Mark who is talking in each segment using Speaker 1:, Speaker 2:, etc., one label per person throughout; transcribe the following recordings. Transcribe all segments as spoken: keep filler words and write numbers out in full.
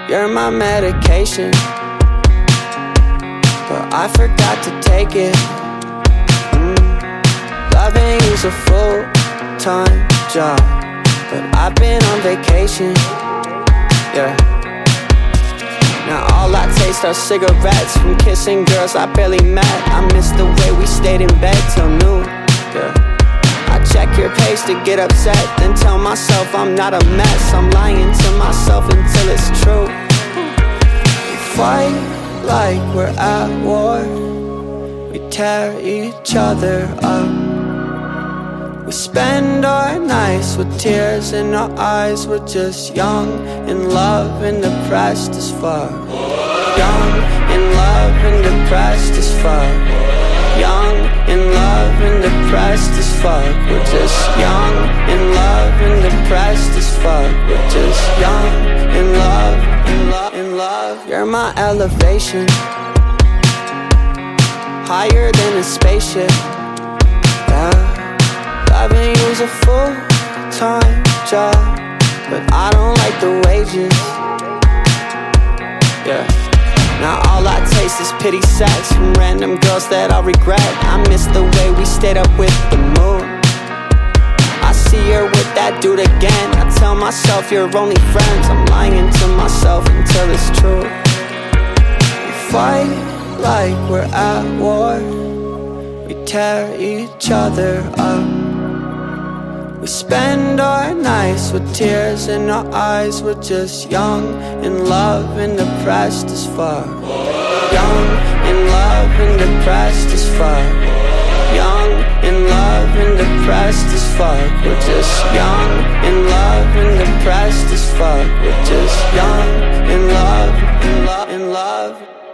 Speaker 1: You're my medication, but I forgot to take it. mm. Loving you's a full-time job, but I've been on vacation. Yeah. Now all I taste are cigarettes from kissing girls I barely met. I miss the way we stayed in bed till noon. Yeah. I check your page to get upset, then tell myself I'm not a mess. I'm lying to myself until it's true. We fight like we're at war, we tear each other up. We spend our nights with tears in our eyes. We're just young, in love, and depressed as fuck. Young, in love, and depressed as fuck. Young, in love, and depressed as fuck. We're just young, in love, and depressed as fuck. We're just young, in love, in love, in love. You're my elevation, higher than a spaceship. Yeah. Loving you's a full-time job, but I don't like the wages. Yeah. Now all I taste is pity sex from random girls that I'll regret. I miss the way we stayed up with the moon. I see her with that dude again. I tell myself you're only friends. I'm lying to myself until it's true. We fight like we're at war, we tear each other up. We spend our nights with tears in our eyes. We're just young, in love, and depressed as fuck. Young, in love, and depressed as fuck. Young, in love, and depressed as fuck. We're just young, in love, and depressed as fuck. We're just young, in love, in love, in love.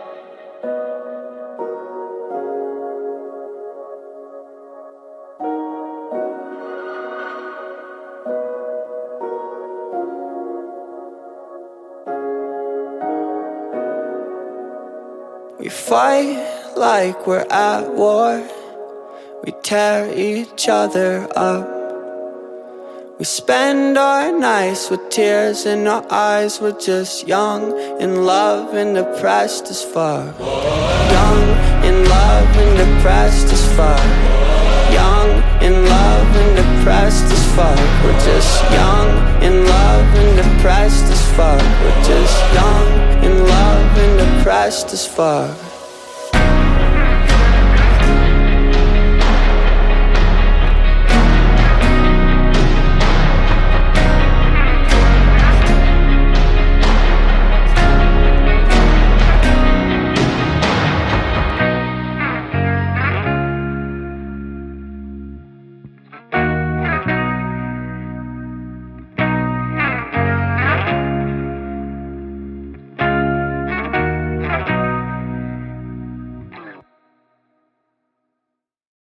Speaker 1: We fight like we're at war, we tear each other up. We spend our nights with tears in our eyes. We're just young, in love, and depressed as fuck. Young, in love, and depressed as fuck. Young, in love, and depressed as fuck. We're just young, in love, and depressed as fuck. We're just young, in love, and depressed as fuck.